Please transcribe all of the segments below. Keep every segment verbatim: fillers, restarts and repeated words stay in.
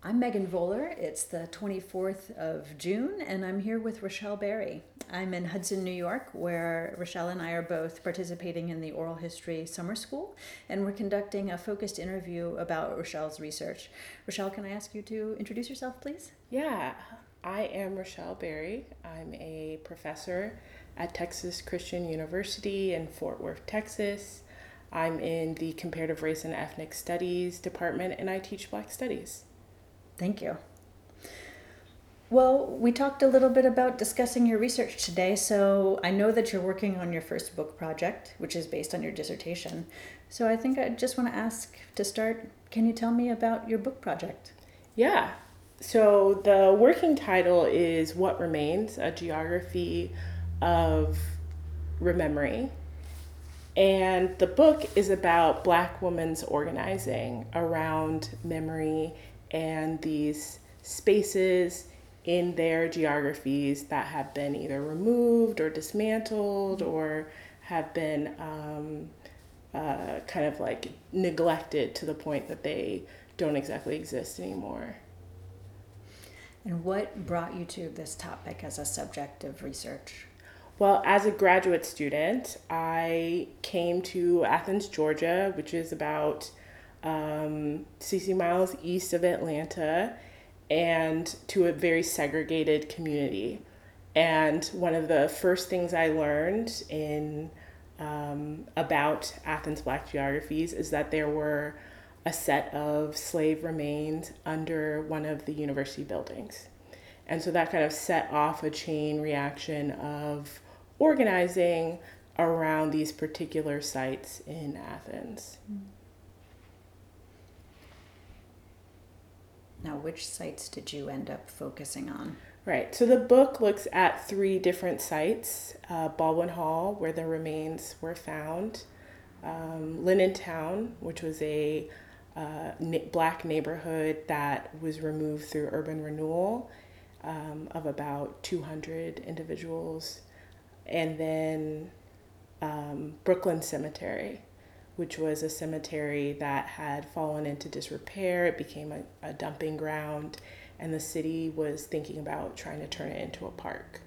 I'm Megan Voller. It's the twenty-fourth of June, and I'm here with Rochelle Berry. I'm in Hudson, New York, where Rochelle and I are both participating in the Oral History Summer School, and we're conducting a focused interview about Rochelle's research. Rochelle, can I ask you to introduce yourself, please? Yeah, I am Rochelle Berry. I'm a professor at Texas Christian University in Fort Worth, Texas. I'm in the Comparative Race and Ethnic Studies department, and I teach Black Studies. Thank you. Well, we talked a little bit about discussing your research today, so I know that you're working on your first book project, which is based on your dissertation. So I think I just want to ask to start, can you tell me about your book project? Yeah, so the working title is What Remains, a Geography of Rememory. And the book is about Black women's organizing around memory and these spaces in their geographies that have been either removed or dismantled or have been um, uh, kind of like neglected to the point that they don't exactly exist anymore. And what brought you to this topic as a subject of research? Well, as a graduate student, I came to Athens, Georgia, which is about um, sixty miles east of Atlanta, and to a very segregated community. And one of the first things I learned in um, about Athens Black geographies is that there were a set of slave remains under one of the university buildings. And so that kind of set off a chain reaction of organizing around these particular sites in Athens. Now, which sites did you end up focusing on? Right, so the book looks at three different sites, uh, Baldwin Hall, where the remains were found, um, Lennontown, which was a uh, na- black neighborhood that was removed through urban renewal um, of about two hundred individuals, and then um, Brooklyn Cemetery, which was a cemetery that had fallen into disrepair. It became a, a dumping ground, and the city was thinking about trying to turn it into a park.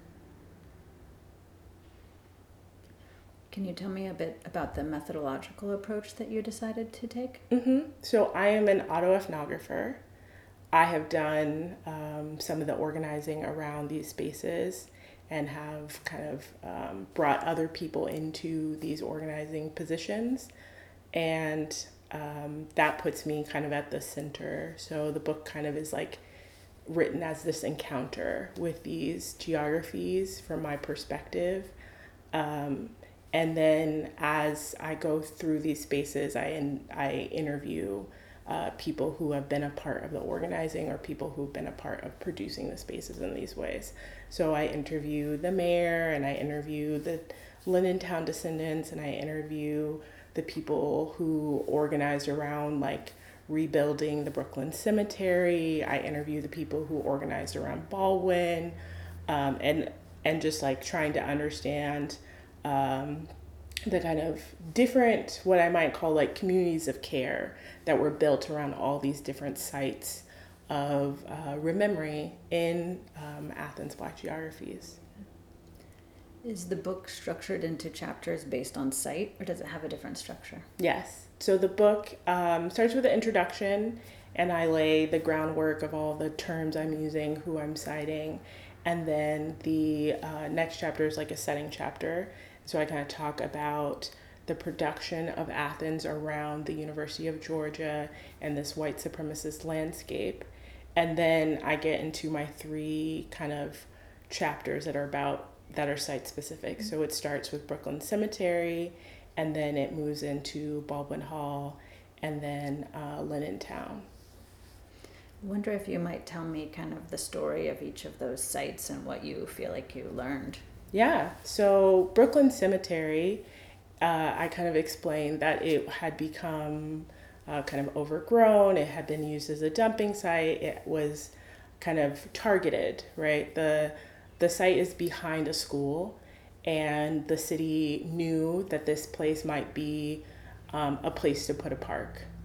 Can you tell me a bit about the methodological approach that you decided to take? Mm-hmm. So I am an autoethnographer. I have done um, some of the organizing around these spaces and have kind of um, brought other people into these organizing positions. And um, that puts me kind of at the center. So the book kind of is like written as this encounter with these geographies from my perspective. Um, and then as I go through these spaces, I, in, I interview uh, people who have been a part of the organizing or people who've been a part of producing the spaces in these ways. So I interview the mayor, and I interview the Lennontown descendants, and I interview the people who organized around like rebuilding the Brooklyn Cemetery. I interview the people who organized around Baldwin, um, and and just like trying to understand um, the kind of different, what I might call like communities of care that were built around all these different sites of uh, rememory in um, Athens Black geographies. Is the book structured into chapters based on site, or does it have a different structure? Yes. So the book um, starts with an introduction, and I lay the groundwork of all the terms I'm using, who I'm citing, and then the uh, next chapter is like a setting chapter. So I kind of talk about the production of Athens around the University of Georgia and this white supremacist landscape. And then I get into my three kind of chapters that are about that are site specific. So it starts with Brooklyn Cemetery, and then it moves into Baldwin Hall, and then uh, Lennontown. I wonder if you might tell me kind of the story of each of those sites and what you feel like you learned. Yeah, so Brooklyn Cemetery, uh, I kind of explained that it had become uh, kind of overgrown. It had been used as a dumping site. It was kind of targeted, right? The the site is behind a school, and the city knew that this place might be um, a place to put a park.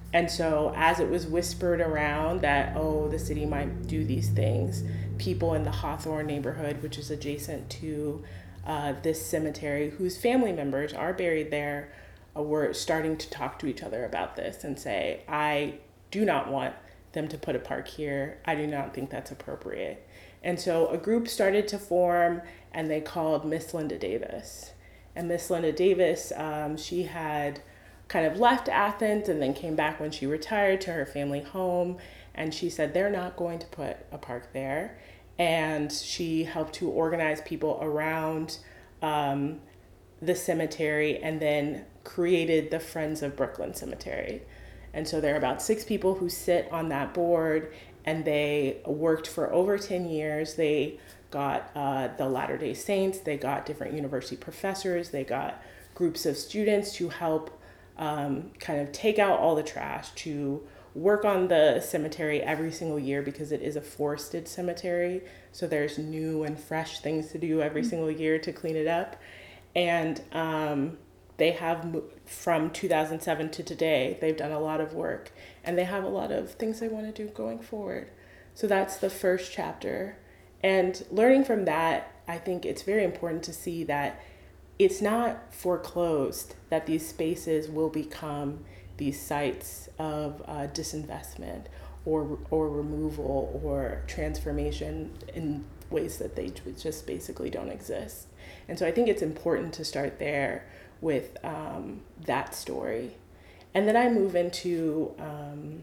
And so as it was whispered around that, oh, the city might do these things, people in the Hawthorne neighborhood, which is adjacent to uh, this cemetery, whose family members are buried there, uh, were starting to talk to each other about this and say, I do not want them to put a park here. I do not think that's appropriate. And so a group started to form, and they called Miss Linda Davis. And Miss Linda Davis, um, she had kind of left Athens and then came back when she retired to her family home. And she said, they're not going to put a park there. And she helped to organize people around um, the cemetery and then created the Friends of Brooklyn Cemetery. And so there are about six people who sit on that board, and they worked for over ten years. They got uh, the Latter-day Saints, they got different university professors, they got groups of students to help um, kind of take out all the trash, to work on the cemetery every single year because it is a forested cemetery. So there's new and fresh things to do every single year to clean it up. And um, they have, from two thousand seven to today, they've done a lot of work, and they have a lot of things they want to do going forward. So that's the first chapter. And learning from that, I think it's very important to see that it's not foreclosed that these spaces will become these sites of uh, disinvestment or or removal or transformation in ways that they just basically don't exist. And so I think it's important to start there with um, that story. And then I move into um,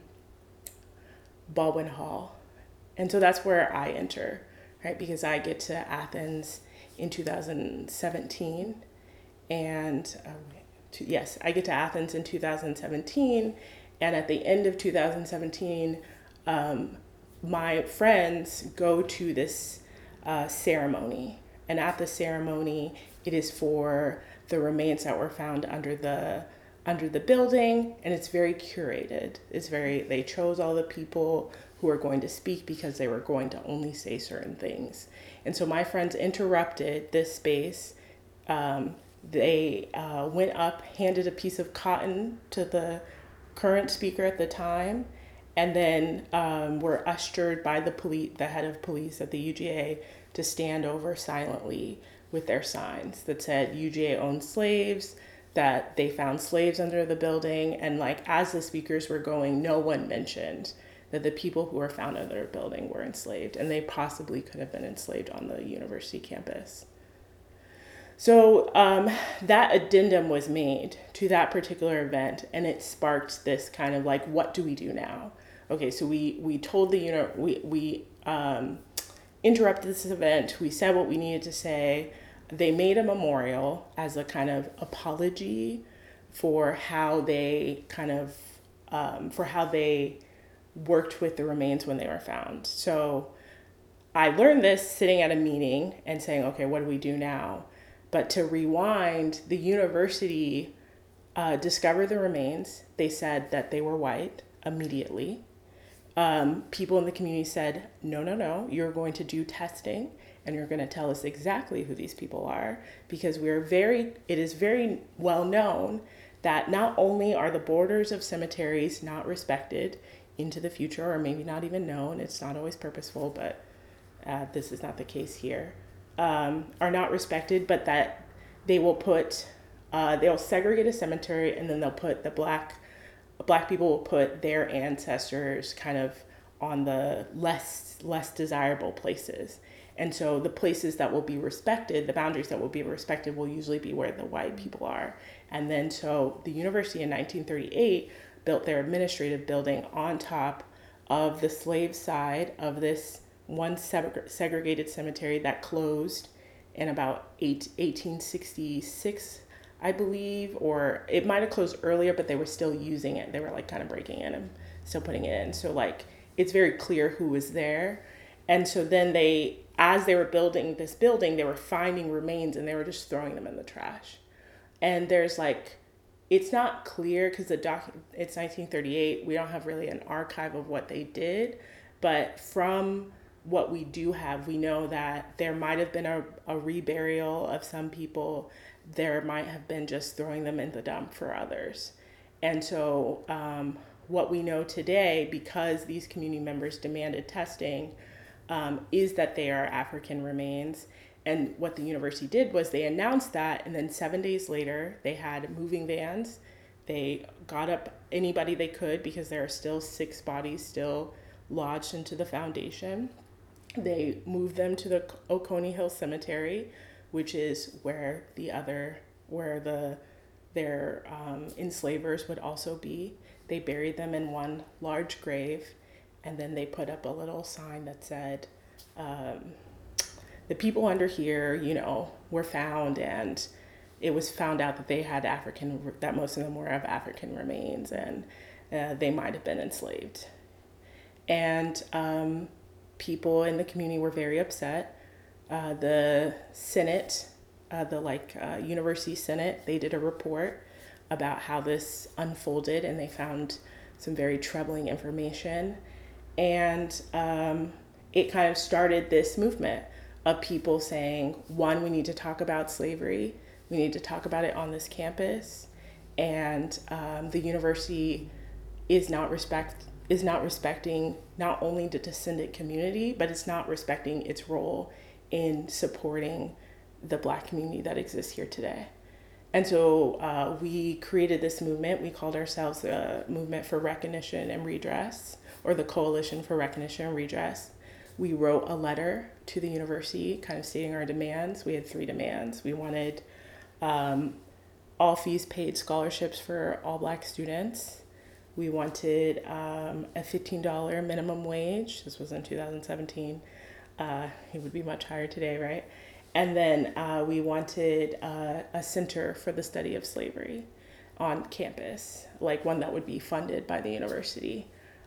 Baldwin Hall. And so that's where I enter, right? Because I get to Athens in two thousand seventeen. And um, to, yes, I get to Athens in two thousand seventeen. And at the end of two thousand seventeen, um, my friends go to this uh, ceremony. And at the ceremony, it is for the remains that were found under the under the building, and it's very curated. It's very, they chose all the people who are going to speak because they were going to only say certain things. And so my friends interrupted this space. Um, they uh, went up, handed a piece of cotton to the current speaker at the time, and then um, were ushered by the police, the head of police at the U G A, to stand over silently with their signs that said U G A owns slaves, that they found slaves under the building. And like, as the speakers were going, no one mentioned that the people who were found under the building were enslaved, and they possibly could have been enslaved on the university campus. So um, that addendum was made to that particular event, and it sparked this kind of like, what do we do now? Okay, so we we told the, you know, we, we um, interrupted this event, we said what we needed to say. They made a memorial as a kind of apology for how they kind of, um, for how they worked with the remains when they were found. So I learned this sitting at a meeting and saying, okay, what do we do now? But to rewind, the university uh, discovered the remains. They said that they were white immediately. Um, people in the community said, no, no, no, you're going to do testing and you're going to tell us exactly who these people are, because we're very, it is very well known that not only are the borders of cemeteries not respected into the future, or maybe not even known, it's not always purposeful, but uh, this is not the case here, um, are not respected, but that they will put, uh, they'll segregate a cemetery, and then they'll put the black, black people will put their ancestors kind of on the less, less desirable places. And so the places that will be respected, the boundaries that will be respected, will usually be where the white people are. And then so the university in nineteen thirty-eight built their administrative building on top of the slave side of this one seg- segregated cemetery that closed in about eight, eighteen sixty-six, I believe, or it might have closed earlier, but they were still using it. They were like kind of breaking in and still putting it in. So like, it's very clear who was there. And so then they, as they were building this building, they were finding remains and they were just throwing them in the trash. And there's like, it's not clear because the doc, it's nineteen thirty-eight. We don't have really an archive of what they did, but from what we do have, we know that there might have been a, a reburial of some people. There might have been just throwing them in the dump for others. And so um, what we know today, because these community members demanded testing, um, is that they are African remains. And what the university did was they announced that, and then seven days later, they had moving vans. They got up anybody they could, because there are still six bodies still lodged into the foundation. They moved them to the Oconee Hill Cemetery, which is where the other, where the their um, enslavers would also be. They buried them in one large grave, and then they put up a little sign that said, um, the people under here, you know, were found, and it was found out that they had African, that most of them were of African remains, and uh, they might have been enslaved. And um, people in the community were very upset. Uh, the Senate, uh, the like uh, University Senate, they did a report about how this unfolded, and they found some very troubling information. And um, it kind of started this movement of people saying, one, we need to talk about slavery. We need to talk about it on this campus. And um, the university is not respect is not respecting not only the descendant community, but it's not respecting its role in supporting the Black community that exists here today. And so uh, we created this movement. We called ourselves the Movement for Recognition and Redress, or the Coalition for Recognition and Redress. We wrote a letter to the university kind of stating our demands. We had three demands. We wanted um, all fees paid scholarships for all Black students. We wanted um, a fifteen dollars minimum wage. This was in two thousand seventeen. Uh, it would be much higher today, right? And then uh, we wanted uh, a center for the study of slavery on campus, like one that would be funded by the university.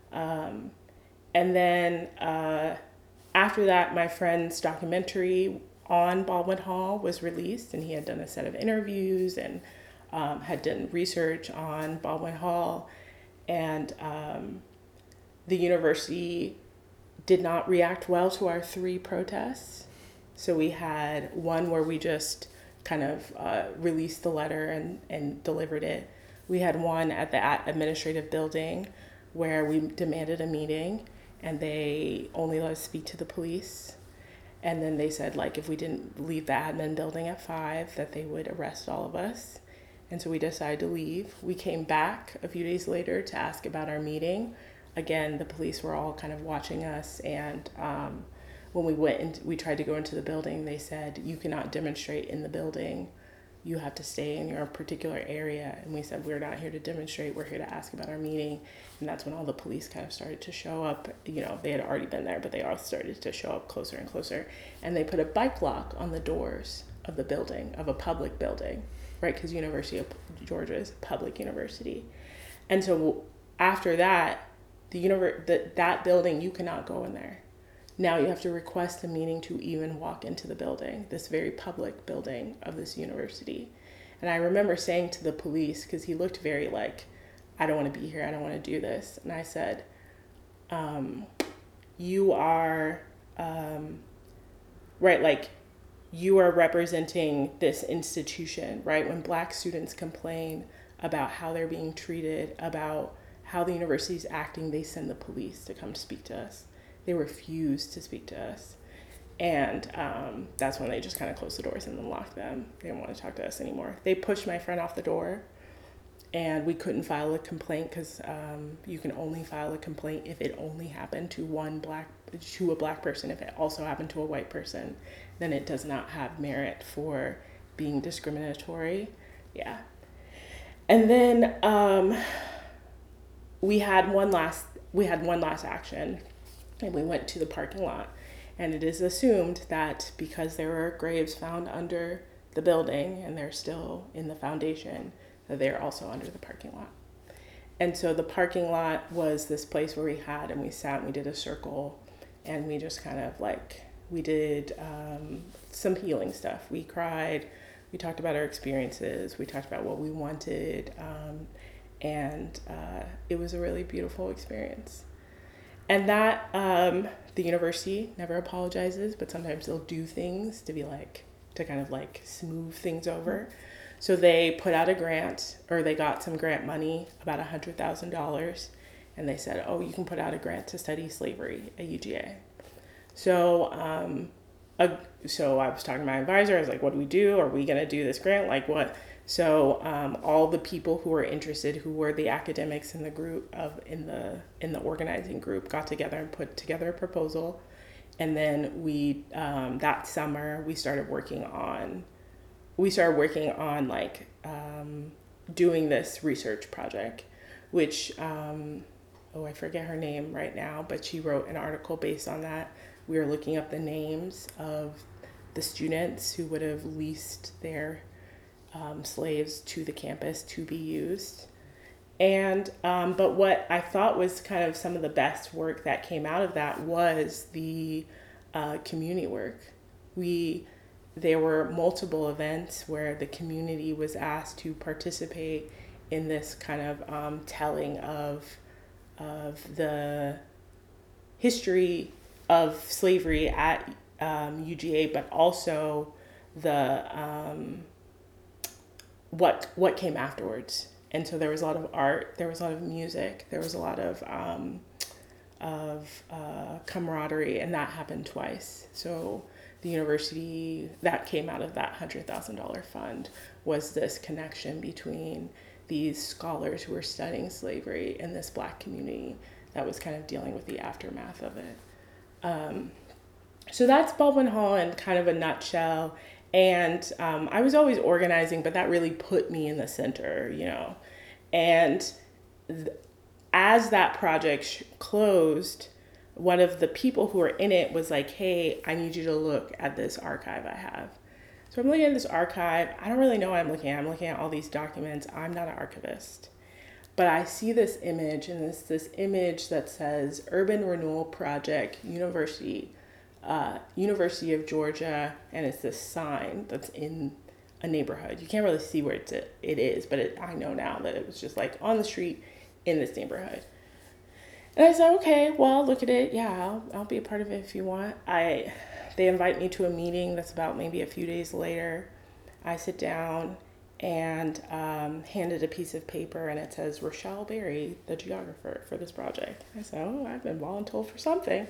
Um, and then uh, after that, my friend's documentary on Baldwin Hall was released, and he had done a set of interviews and um, had done research on Baldwin Hall. And um, the university did not react well to our three protests. So we had one where we just kind of uh, released the letter and, and delivered it. We had one at the administrative building where we demanded a meeting, and they only let us speak to the police. And then they said, like, if we didn't leave the admin building at five, that they would arrest all of us. And so we decided to leave. We came back a few days later to ask about our meeting. Again, the police were all kind of watching us, and um, when we went and we tried to go into the building, they said, you cannot demonstrate in the building. You have to stay in your particular area. And we said, we're not here to demonstrate. We're here to ask about our meeting. And that's when all the police kind of started to show up. You know, they had already been there, but they all started to show up closer and closer. And they put a bike lock on the doors of the building, of a public building, right? Because University of Georgia is a public university. And so after that, the univer- the, that building, you cannot go in there. Now you have to request a meeting to even walk into the building, this very public building of this university. And I remember saying to the police, because he looked very like, I don't want to be here, I don't want to do this. And I said, um, you are, um, right, like, you are representing this institution, right? When Black students complain about how they're being treated, about how the university is acting, they send the police to come speak to us. They refused to speak to us. And um, that's when they just kind of closed the doors and then locked them. They didn't want to talk to us anymore. They pushed my friend off the door, and we couldn't file a complaint because um, you can only file a complaint if it only happened to one black, to a Black person. If it also happened to a white person, then it does not have merit for being discriminatory. Yeah. And then um, we had one last, we had one last action. And we went to the parking lot, and it is assumed that because there were graves found under the building and they're still in the foundation, that they're also under the parking lot. And so the parking lot was this place where we had, and we sat and we did a circle, and we just kind of like, we did um, some healing stuff. We cried, we talked about our experiences, we talked about what we wanted, um, and uh, it was a really beautiful experience. And that, um, the university never apologizes, but sometimes they'll do things to be like, to kind of like smooth things over. So they put out a grant, or they got some grant money, about one hundred thousand dollars, and they said, oh, you can put out a grant to study slavery at U G A. So, um, uh, so I was talking to my advisor. I was like, what do we do? Are we going to do this grant? Like what? So um, all the people who were interested, who were the academics in the group of in the in the organizing group, got together and put together a proposal. And then we um, that summer we started working on we started working on like um, doing this research project, which um, oh I forget her name right now, but she wrote an article based on that. We were looking up the names of the students who would have leased their um, slaves to the campus to be used. And, um, but what I thought was kind of some of the best work that came out of that was the uh, community work. We, there were multiple events where the community was asked to participate in this kind of um, telling of, of the history of slavery at um, U G A, but also the um, what what came afterwards. And so there was a lot of art, there was a lot of music, there was a lot of um, of uh, camaraderie, and that happened twice. So the university that came out of that one hundred thousand dollars fund was this connection between these scholars who were studying slavery and this Black community that was kind of dealing with the aftermath of it. Um, so that's Baldwin Hall in kind of a nutshell. And um, I was always organizing, but that really put me in the center, you know. And th- as that project sh- closed, one of the people who were in it was like, hey, I need you to look at this archive I have. So I'm looking at this archive. I don't really know what I'm looking at. I'm looking at all these documents. I'm not an archivist. But I see this image, and it's this image that says Urban Renewal Project, University, uh, University of Georgia, and it's this sign that's in a neighborhood. You can't really see where it's, it is, but it, I know now that it was just like on the street in this neighborhood. And I said, okay, well, look at it. Yeah, I'll, I'll be a part of it if you want. I, they invite me to a meeting that's about maybe a few days later. I sit down and um, handed a piece of paper, and it says Rochelle Berry, the geographer for this project. I said, oh, I've been voluntold for something.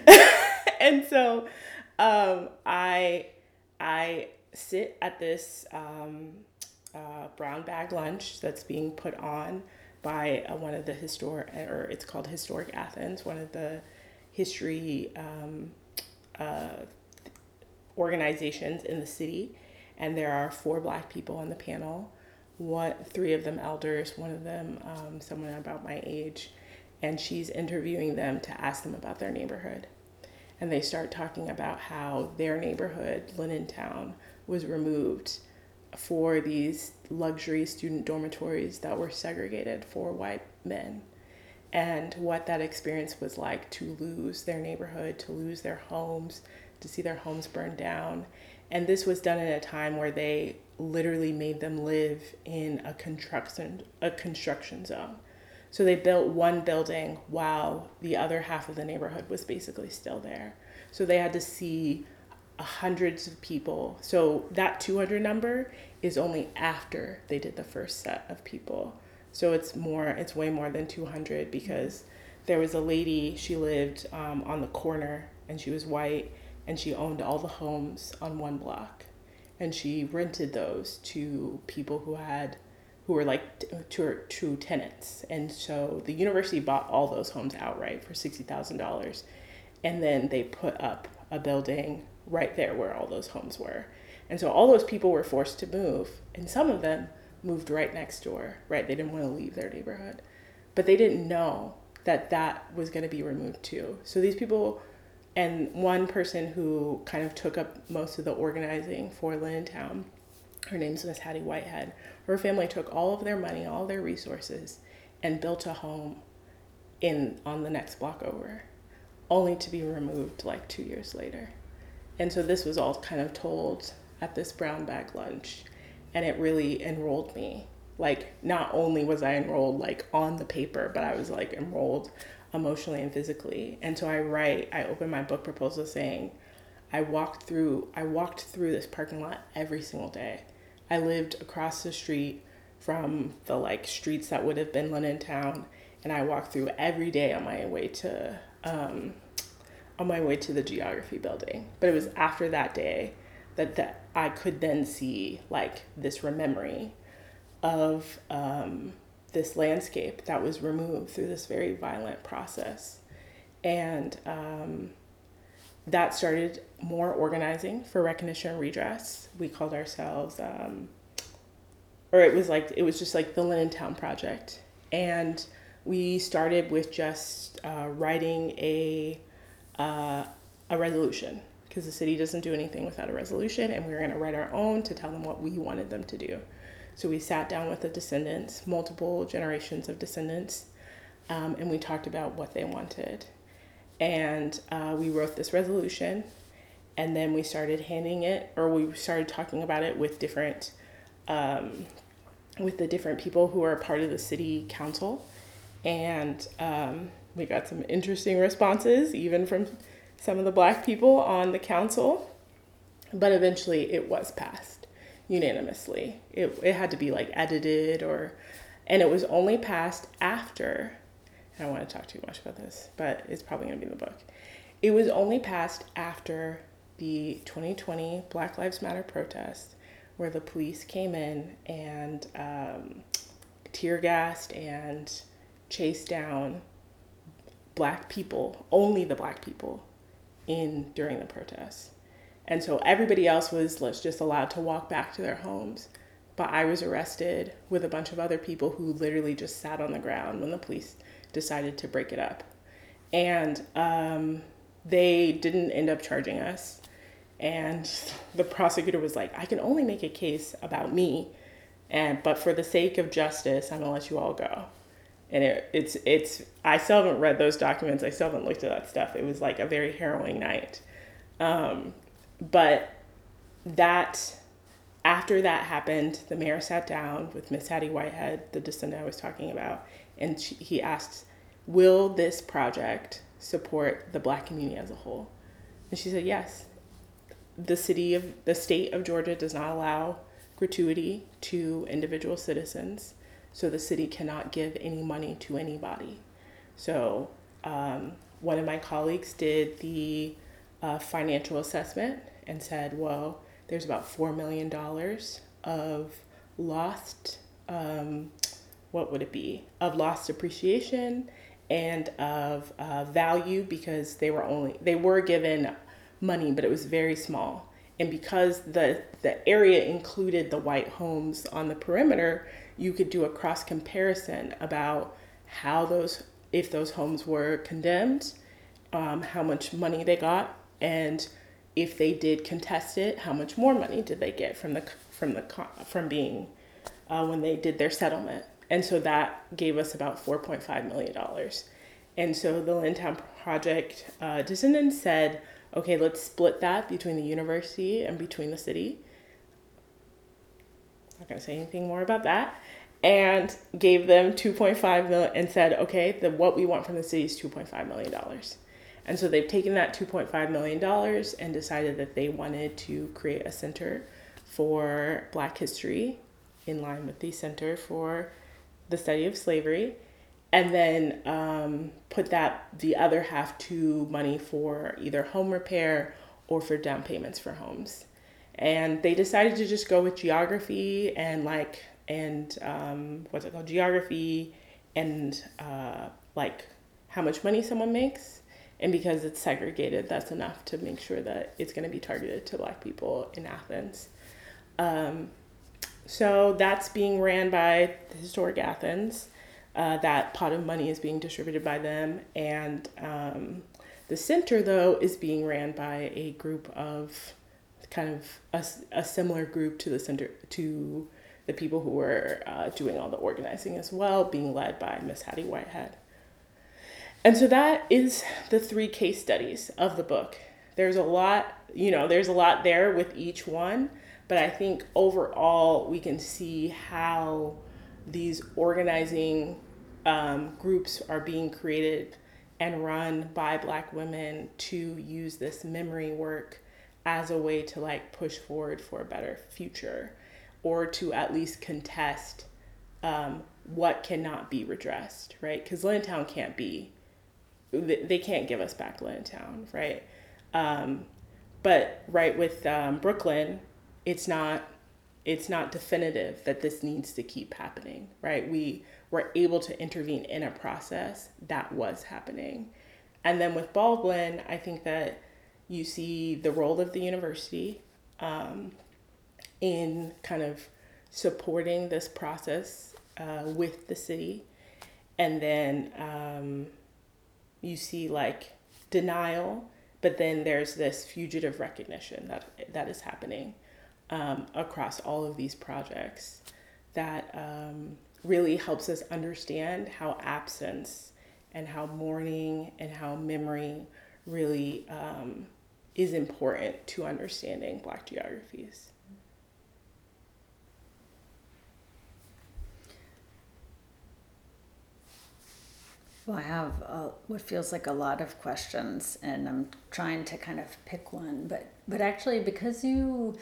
And so um, I I sit at this um, uh, brown bag lunch that's being put on by uh, one of the historic, or it's called Historic Athens, one of the history um, uh, organizations in the city. And there are four Black people on the panel, one, three of them elders, one of them um, someone about my age, and she's interviewing them to ask them about their neighborhood. And they start talking about how their neighborhood, Linentown, was removed for these luxury student dormitories that were segregated for white men, and what that experience was like to lose their neighborhood, to lose their homes, to see their homes burned down. And this was done in a time where they literally made them live in a construction a construction zone. So they built one building while the other half of the neighborhood was basically still there. So they had to see hundreds of people. So that two hundred number is only after they did the first set of people. So it's more, it's way more than two hundred, because there was a lady, she lived um, on the corner, and she was white, and she owned all the homes on one block, and she rented those to people who had, who were like to true tenants. And so the university bought all those homes outright for sixty thousand dollars, and then they put up a building right there where all those homes were. And so all those people were forced to move, and some of them moved right next door, right? They didn't want to leave their neighborhood, but they didn't know that that was going to be removed too. So these people. And one person who kind of took up most of the organizing for Linentown, her name's Miss Hattie Whitehead. Her family took all of their money, all their resources, and built a home in on the next block over, only to be removed like two years later. And so this was all kind of told at this brown bag lunch, and it really enrolled me. Like, not only was I enrolled like on the paper, but I was like enrolled emotionally and physically. And so I write, I open my book proposal saying, I walked through, I walked through this parking lot every single day. I lived across the street from the like streets that would have been Linentown, and I walked through every day on my way to um, on my way to the geography building. But it was after that day that that I could then see like this memory of um, this landscape that was removed through this very violent process. And um, that started more organizing for recognition and redress. We called ourselves, um, or it was like, it was just like the Linentown Project. And we started with just uh, writing a, uh, a resolution, because the city doesn't do anything without a resolution, and we were gonna write our own to tell them what we wanted them to do. So we sat down with the descendants, multiple generations of descendants, um, and we talked about what they wanted. And uh, we wrote this resolution, and then we started handing it, or we started talking about it with different, um, with the different people who are part of the city council. And um, we got some interesting responses, even from some of the Black people on the council. But eventually it was passed unanimously. It, it had to be like edited, or, and it was only passed after, I don't want to talk too much about this, but it's probably going to be in the book. It was only passed after the twenty twenty Black Lives Matter protest, where the police came in and um, tear gassed and chased down Black people, only the Black people, in during the protests. And so everybody else was let's just allowed to walk back to their homes. But I was arrested with a bunch of other people who literally just sat on the ground when the police decided to break it up. And um, they didn't end up charging us. And the prosecutor was like, I can only make a case about me, and but for the sake of justice, I'm gonna let you all go. And it, it's, it's, I still haven't read those documents. I still haven't looked at that stuff. It was like a very harrowing night. Um, but that, after that happened, the mayor sat down with Miss Hattie Whitehead, the descendant I was talking about, and she, he asked, will this project support the Black community as a whole? And she said, yes. The city of, the state of Georgia does not allow gratuity to individual citizens, so the city cannot give any money to anybody. So um, one of my colleagues did the uh, financial assessment and said, well, there's about four million dollars of lost, um, what would it be, of lost appreciation and of uh, value, because they were only, they were given money, but it was very small. And because the, the area included the white homes on the perimeter, you could do a cross comparison about how those, if those homes were condemned, um, how much money they got, and if they did contest it, how much more money did they get from the from the from being uh, when they did their settlement. And so that gave us about four point five million dollars. And so the Linentown Project uh, descendants said, okay, let's split that between the university and between the city. Not gonna say anything more about that. And gave them two point five million and said, okay, the, what we want from the city is two point five million dollars. And so they've taken that two point five million dollars and decided that they wanted to create a center for Black history in line with the Center for the Study of Slavery, and then um, put that, the other half, to money for either home repair or for down payments for homes. And they decided to just go with geography and like, and um, what's it called, geography and uh, like how much money someone makes. And because it's segregated, that's enough to make sure that it's going to be targeted to Black people in Athens. Um, so that's being ran by the Historic Athens. Uh, that pot of money is being distributed by them. And um, the center, though, is being ran by a group of kind of a, a similar group to the center, to the people who were uh, doing all the organizing as well, being led by Miss Hattie Whitehead. And so that is the three case studies of the book. There's a lot, you know, there's a lot there with each one, but I think overall we can see how these organizing um, groups are being created and run by Black women to use this memory work as a way to like push forward for a better future, or to at least contest um, what cannot be redressed, right? Because Lyntown can't be, they can't give us back Lyntown, right? Um, but right with um, Brooklyn, it's not it's not definitive that this needs to keep happening, right? We were able to intervene in a process that was happening. And then with Baldwin, I think that you see the role of the university um, in kind of supporting this process uh, with the city. And then um, you see like denial, but then there's this fugitive recognition that that is happening um, across all of these projects that um, really helps us understand how absence and how mourning and how memory really um, is important to understanding Black geographies. Well, I have uh, what feels like a lot of questions, and I'm trying to kind of pick one. But but actually, because you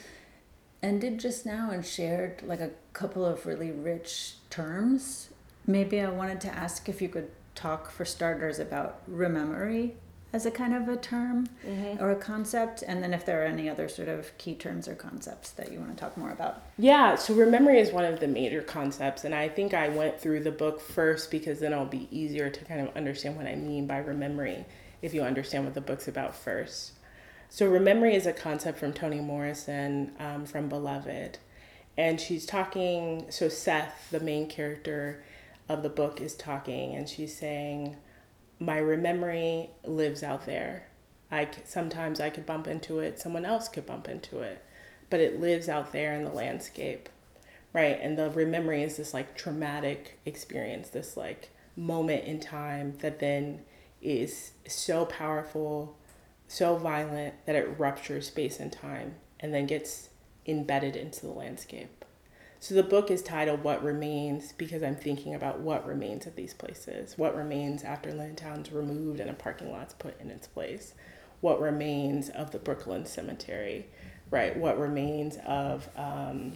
ended just now and shared like a couple of really rich terms, maybe I wanted to ask if you could talk for starters about rememory as a kind of a term mm-hmm. or a concept, and then if there are any other sort of key terms or concepts that you want to talk more about. Yeah, so rememory is one of the major concepts, and I think I went through the book first because then it'll be easier to kind of understand what I mean by rememory if you understand what the book's about first. So rememory is a concept from Toni Morrison um, from Beloved, and she's talking, so Seth, the main character of the book, is talking, and she's saying, my rememory lives out there. I sometimes I could bump into it, someone else could bump into it, but it lives out there in the landscape, right? And the rememory is this like traumatic experience, this like moment in time that then is so powerful, so violent that it ruptures space and time and then gets embedded into the landscape. So the book is titled What Remains because I'm thinking about what remains of these places. What remains after Lyntown's removed and a parking lot's put in its place? What remains of the Brooklyn Cemetery, right? What remains of um,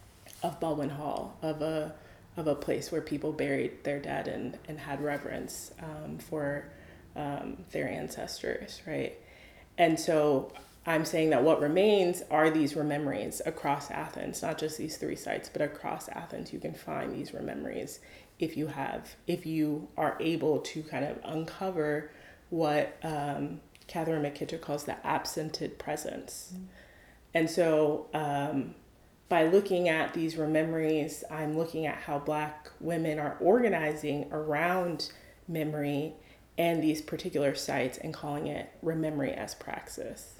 of Baldwin Hall, of a of a place where people buried their dead and, and had reverence um, for um, their ancestors, right? And so I'm saying that what remains are these rememories across Athens, not just these three sites, but across Athens. You can find these rememories if you have, if you are able to kind of uncover what um, Catherine McKittrick calls the absented presence. Mm-hmm. And so um, by looking at these rememories, I'm looking at how Black women are organizing around memory and these particular sites and calling it rememory as praxis.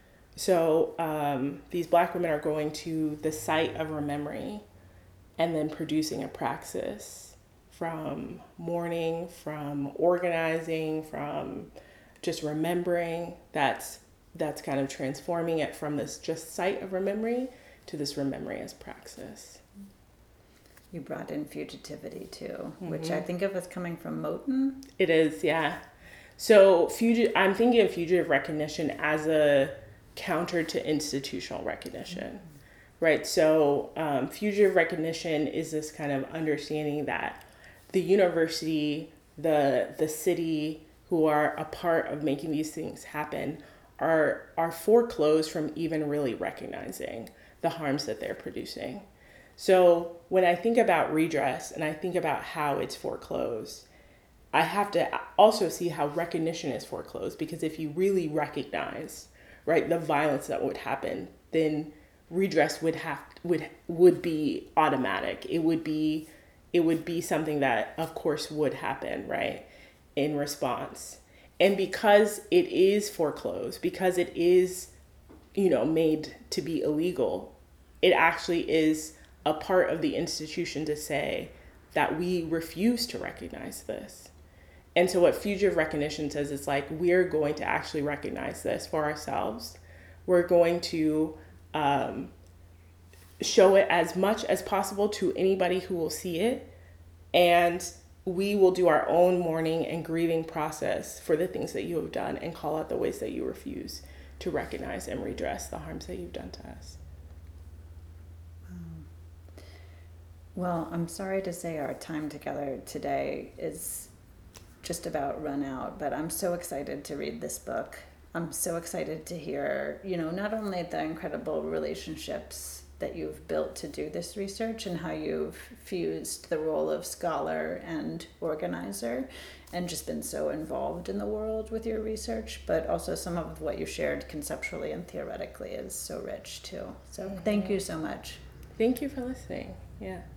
So um, these Black women are going to the site of rememory and then producing a praxis from mourning, from organizing, from just remembering. That's that's kind of transforming it from this just site of memory to this rememory as praxis. You brought in fugitivity too, mm-hmm. which I think of as coming from Moten. It is, yeah. So fugi- I'm thinking of fugitive recognition as a counter to institutional recognition, mm-hmm. right? So um, fugitive recognition is this kind of understanding that the university, the the city, who are a part of making these things happen, are are foreclosed from even really recognizing the harms that they're producing. So when I think about redress and I think about how it's foreclosed, I have to also see how recognition is foreclosed, because if you really recognize, right, the violence that would happen, then redress would have would would be automatic. It would be it would be something that of course would happen, right, in response. And because it is foreclosed, because it is, you know, made to be illegal, it actually is a part of the institution to say that we refuse to recognize this. And so what fugitive recognition says is like, we're going to actually recognize this for ourselves. We're going to um, show it as much as possible to anybody who will see it. And we will do our own mourning and grieving process for the things that you have done and call out the ways that you refuse to recognize and redress the harms that you've done to us. Well, I'm sorry to say our time together today is just about run out, but I'm so excited to read this book. I'm so excited to hear, you know, not only the incredible relationships that you've built to do this research and how you've fused the role of scholar and organizer and just been so involved in the world with your research, but also some of what you shared conceptually and theoretically is so rich too. So thank you so much. Thank you for listening. Yeah.